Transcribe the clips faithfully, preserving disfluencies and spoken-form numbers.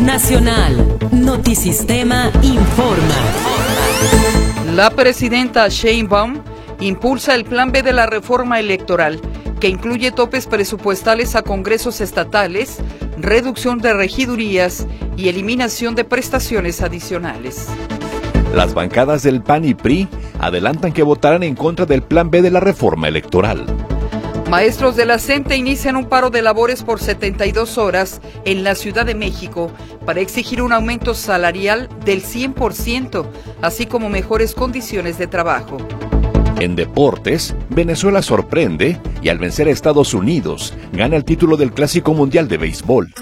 Nacional. Notisistema informa. La presidenta Sheinbaum impulsa el Plan B de la reforma electoral, que incluye topes presupuestales a congresos estatales, reducción de regidurías y eliminación de prestaciones adicionales. Las bancadas del P A N y P R I adelantan que votarán en contra del Plan B de la reforma electoral. Maestros de la CENTE inician un paro de labores por setenta y dos horas en la Ciudad de México para exigir un aumento salarial del cien por ciento, así como mejores condiciones de trabajo. En deportes, Venezuela sorprende y al vencer a Estados Unidos, gana el título del Clásico Mundial de Béisbol.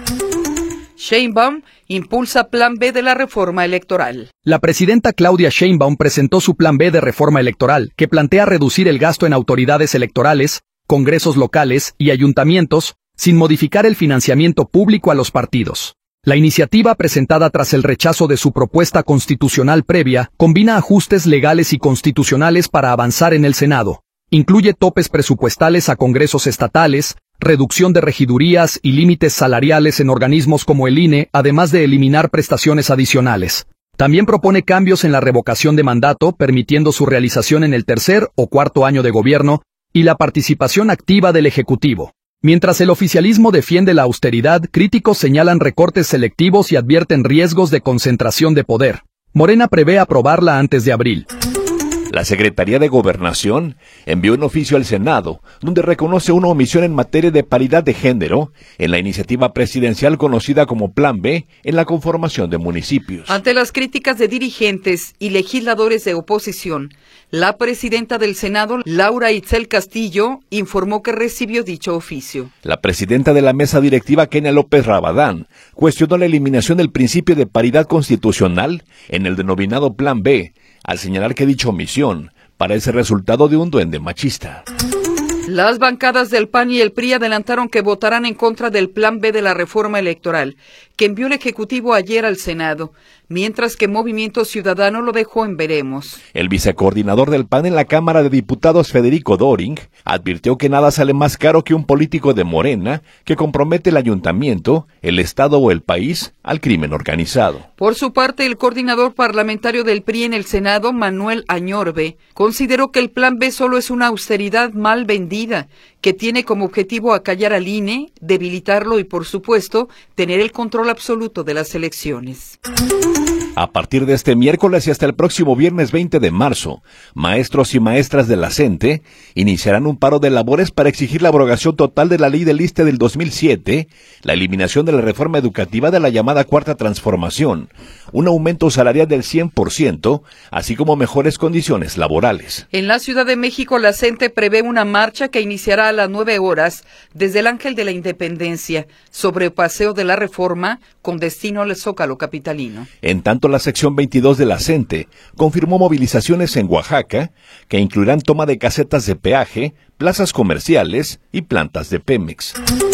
Sheinbaum impulsa Plan B de la reforma electoral. La presidenta Claudia Sheinbaum presentó su Plan B de reforma electoral, que plantea reducir el gasto en autoridades electorales, congresos locales y ayuntamientos, sin modificar el financiamiento público a los partidos. La iniciativa, presentada tras el rechazo de su propuesta constitucional previa, combina ajustes legales y constitucionales para avanzar en el Senado. Incluye topes presupuestales a congresos estatales, reducción de regidurías y límites salariales en organismos como el I N E, además de eliminar prestaciones adicionales. También propone cambios en la revocación de mandato, permitiendo su realización en el tercer o cuarto año de gobierno, y la participación activa del Ejecutivo. Mientras el oficialismo defiende la austeridad, críticos señalan recortes selectivos y advierten riesgos de concentración de poder. Morena prevé aprobarla antes de abril. La Secretaría de Gobernación envió un oficio al Senado, donde reconoce una omisión en materia de paridad de género en la iniciativa presidencial conocida como Plan B en la conformación de municipios. Ante las críticas de dirigentes y legisladores de oposición, la presidenta del Senado, Laura Itzel Castillo, informó que recibió dicho oficio. La presidenta de la mesa directiva, Kenia López Rabadán, cuestionó la eliminación del principio de paridad constitucional en el denominado Plan B, al señalar que dicha omisión parece resultado de un duende machista. Las bancadas del P A N y el P R I adelantaron que votarán en contra del Plan B de la reforma electoral, que envió el Ejecutivo ayer al Senado, mientras que Movimiento Ciudadano lo dejó en veremos. El vicecoordinador del P A N en la Cámara de Diputados, Federico Doring, advirtió que nada sale más caro que un político de Morena que compromete el ayuntamiento, el Estado o el país al crimen organizado. Por su parte, el coordinador parlamentario del P R I en el Senado, Manuel Añorbe, consideró que el Plan B solo es una austeridad mal vendida, que tiene como objetivo acallar al I N E, debilitarlo y, por supuesto, tener el control absoluto de las elecciones. A partir de este miércoles y hasta el próximo viernes veinte de marzo, maestros y maestras de la CENTE iniciarán un paro de labores para exigir la abrogación total de la ley del ISSSTE del dos mil siete, la eliminación de la reforma educativa de la llamada Cuarta Transformación, un aumento salarial del cien por ciento, así como mejores condiciones laborales. En la Ciudad de México, la CENTE prevé una marcha que iniciará a las nueve horas desde el Ángel de la Independencia, sobre Paseo de la Reforma, con destino al Zócalo capitalino. En tanto, la sección veintidós de la CENTE confirmó movilizaciones en Oaxaca, que incluirán toma de casetas de peaje, plazas comerciales y plantas de Pemex.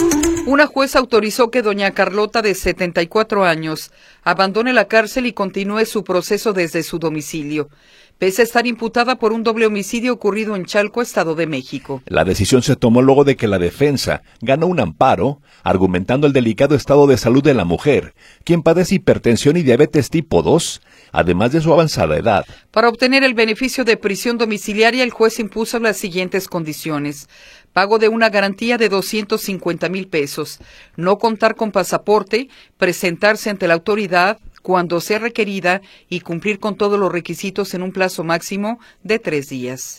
Una jueza autorizó que doña Carlota, de setenta y cuatro años, abandone la cárcel y continúe su proceso desde su domicilio, pese a estar imputada por un doble homicidio ocurrido en Chalco, Estado de México. La decisión se tomó luego de que la defensa ganó un amparo, argumentando el delicado estado de salud de la mujer, quien padece hipertensión y diabetes tipo dos, además de su avanzada edad. Para obtener el beneficio de prisión domiciliaria, el juez impuso las siguientes condiciones: pago de una garantía de doscientos cincuenta mil pesos, no contar con pasaporte, presentarse ante la autoridad cuando sea requerida y cumplir con todos los requisitos en un plazo máximo de tres días.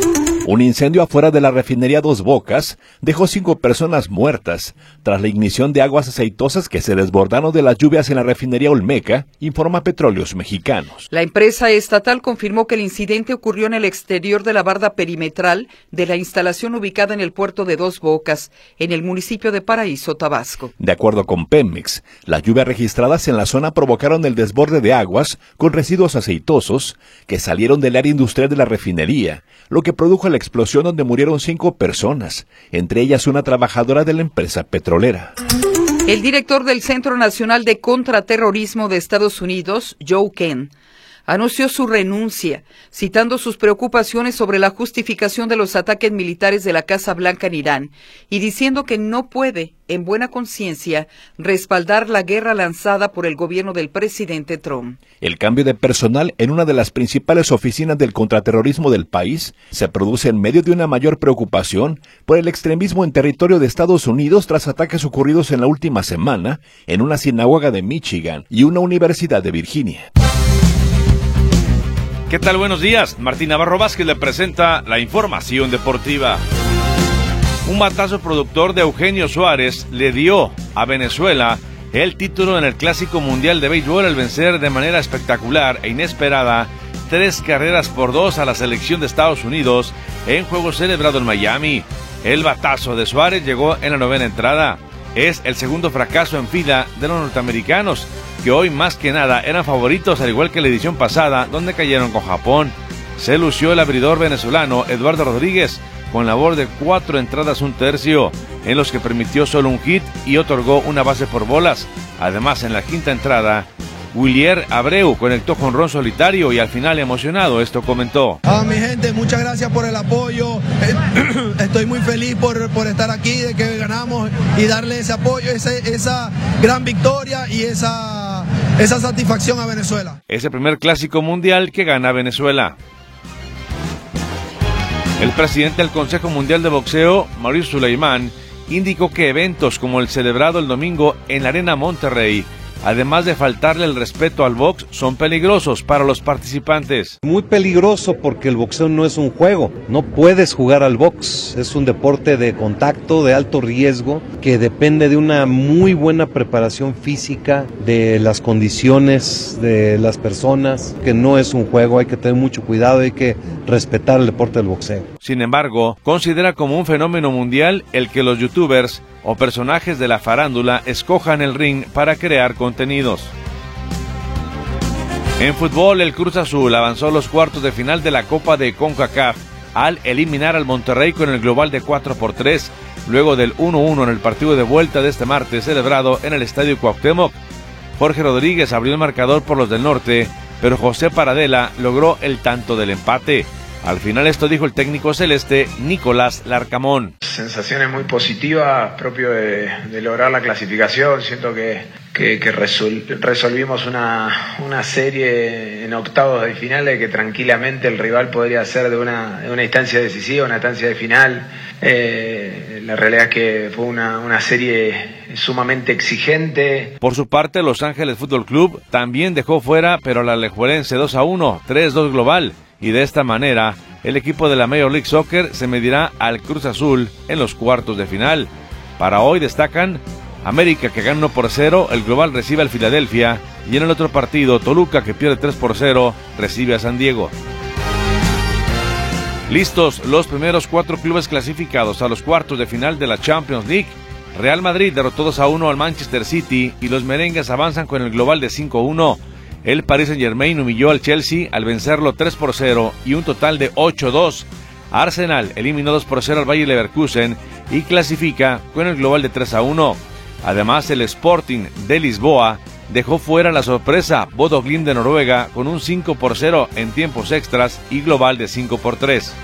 Un incendio afuera de la refinería Dos Bocas dejó cinco personas muertas tras la ignición de aguas aceitosas que se desbordaron de las lluvias en la refinería Olmeca, informa Petróleos Mexicanos. La empresa estatal confirmó que el incidente ocurrió en el exterior de la barda perimetral de la instalación ubicada en el puerto de Dos Bocas, en el municipio de Paraíso, Tabasco. De acuerdo con Pemex, las lluvias registradas en la zona provocaron el desborde de aguas con residuos aceitosos que salieron del área industrial de la refinería, lo que produjo la explosión donde murieron cinco personas, entre ellas una trabajadora de la empresa petrolera. El director del Centro Nacional de Contraterrorismo de Estados Unidos, Joe Ken, anunció su renuncia, citando sus preocupaciones sobre la justificación de los ataques militares de la Casa Blanca en Irán y diciendo que no puede, en buena conciencia, respaldar la guerra lanzada por el gobierno del presidente Trump. El cambio de personal en una de las principales oficinas del contraterrorismo del país se produce en medio de una mayor preocupación por el extremismo en territorio de Estados Unidos tras ataques ocurridos en la última semana en una sinagoga de Michigan y una universidad de Virginia. ¿Qué tal? Buenos días. Martín Navarro Vázquez le presenta la información deportiva. Un batazo productor de Eugenio Suárez le dio a Venezuela el título en el Clásico Mundial de Béisbol al vencer de manera espectacular e inesperada tres carreras por dos a la selección de Estados Unidos en juego celebrado en Miami. El batazo de Suárez llegó en la novena entrada. Es el segundo fracaso en fila de los norteamericanos, que hoy más que nada eran favoritos al igual que la edición pasada donde cayeron con Japón. Se lució el abridor venezolano Eduardo Rodríguez con labor de cuatro entradas un tercio, en los que permitió solo un hit y otorgó una base por bolas. Además, en la quinta entrada, Willier Abreu conectó jonrón solitario y al final, emocionado, esto comentó. Ah, mi gente, muchas gracias por el apoyo. Estoy muy feliz por, por estar aquí, de que ganamos y darle ese apoyo, ese, esa gran victoria y esa, esa satisfacción a Venezuela. Es el primer clásico mundial que gana Venezuela. El presidente del Consejo Mundial de Boxeo, Maurice Suleiman, indicó que eventos como el celebrado el domingo en la Arena Monterrey, además de faltarle el respeto al box, son peligrosos para los participantes. Muy peligroso porque el boxeo no es un juego, no puedes jugar al box, es un deporte de contacto, de alto riesgo, que depende de una muy buena preparación física, de las condiciones de las personas, que no es un juego, hay que tener mucho cuidado, hay que respetar el deporte del boxeo. Sin embargo, considera como un fenómeno mundial el que los youtubers o personajes de la farándula escojan el ring para crear contenidos. En fútbol, el Cruz Azul avanzó a los cuartos de final de la Copa de CONCACAF al eliminar al Monterrey con el global de cuatro por tres, luego del uno uno en el partido de vuelta de este martes celebrado en el Estadio Cuauhtémoc. Jorge Rodríguez abrió el marcador por los del norte, pero José Paradela logró el tanto del empate. Al final esto dijo el técnico celeste Nicolás Larcamón. Sensaciones muy positivas, propio de, de lograr la clasificación. Siento que, que, que resol, resolvimos una, una serie en octavos de finales que tranquilamente el rival podría ser de una, de una instancia decisiva, una instancia de final. Eh, la realidad es que fue una, una serie sumamente exigente. Por su parte, Los Ángeles Fútbol Club también dejó fuera, pero a la Alajuelense dos a uno, tres dos global. Y de esta manera, el equipo de la Major League Soccer se medirá al Cruz Azul en los cuartos de final. Para hoy destacan América, que gana uno por cero, el global recibe al Filadelfia, y en el otro partido, Toluca, que pierde tres por cero, recibe a San Diego. Listos los primeros cuatro clubes clasificados a los cuartos de final de la Champions League. Real Madrid derrotó dos a uno al Manchester City y los merengues avanzan con el global de cinco a uno. El Paris Saint-Germain humilló al Chelsea al vencerlo tres por cero y un total de ocho a dos. Arsenal eliminó dos por cero al Bayer Leverkusen y clasifica con el global de tres a uno. Además, el Sporting de Lisboa dejó fuera la sorpresa Bodo Glimt de Noruega con un cinco por cero en tiempos extras y global de cinco por tres.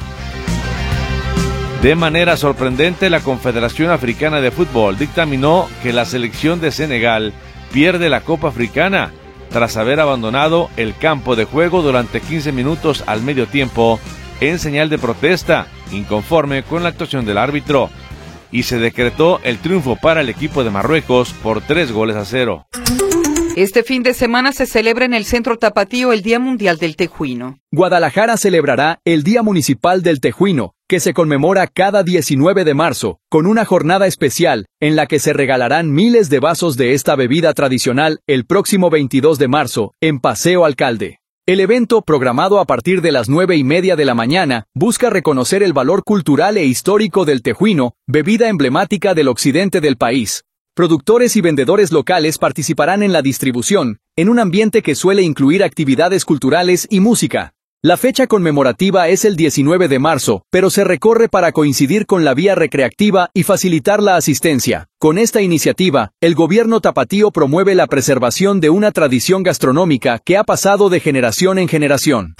De manera sorprendente, la Confederación Africana de Fútbol dictaminó que la selección de Senegal pierde la Copa Africana tras haber abandonado el campo de juego durante quince minutos al medio tiempo en señal de protesta, inconforme con la actuación del árbitro, y se decretó el triunfo para el equipo de Marruecos por tres goles a cero. Este fin de semana se celebra en el Centro Tapatío el Día Mundial del Tejuino. Guadalajara celebrará el Día Municipal del Tejuino, que se conmemora cada diecinueve de marzo, con una jornada especial, en la que se regalarán miles de vasos de esta bebida tradicional el próximo veintidós de marzo, en Paseo Alcalde. El evento, programado a partir de las nueve y media de la mañana, busca reconocer el valor cultural e histórico del tejuino, bebida emblemática del occidente del país. Productores y vendedores locales participarán en la distribución, en un ambiente que suele incluir actividades culturales y música. La fecha conmemorativa es el diecinueve de marzo, pero se recorre para coincidir con la vía recreativa y facilitar la asistencia. Con esta iniciativa, el gobierno tapatío promueve la preservación de una tradición gastronómica que ha pasado de generación en generación.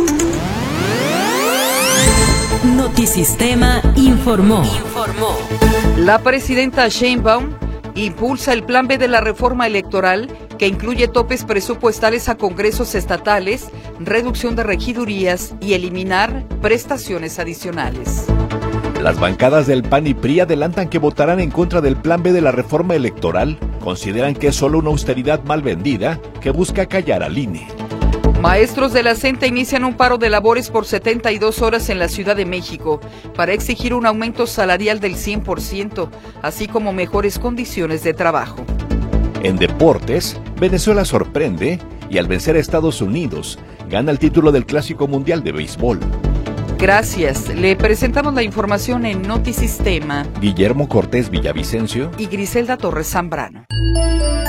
Notisistema informó. informó. La presidenta Sheinbaum impulsa el Plan B de la reforma electoral que incluye topes presupuestales a congresos estatales, reducción de regidurías y eliminar prestaciones adicionales. Las bancadas del P A N y P R I adelantan que votarán en contra del Plan B de la reforma electoral. Consideran que es solo una austeridad mal vendida que busca callar al I N E. Maestros de la CENTE inician un paro de labores por setenta y dos horas en la Ciudad de México para exigir un aumento salarial del cien por ciento, así como mejores condiciones de trabajo. En deportes, Venezuela sorprende y al vencer a Estados Unidos, gana el título del Clásico Mundial de Béisbol. Gracias. Le presentamos la información en Notisistema. Guillermo Cortés Villavicencio y Griselda Torres Zambrano.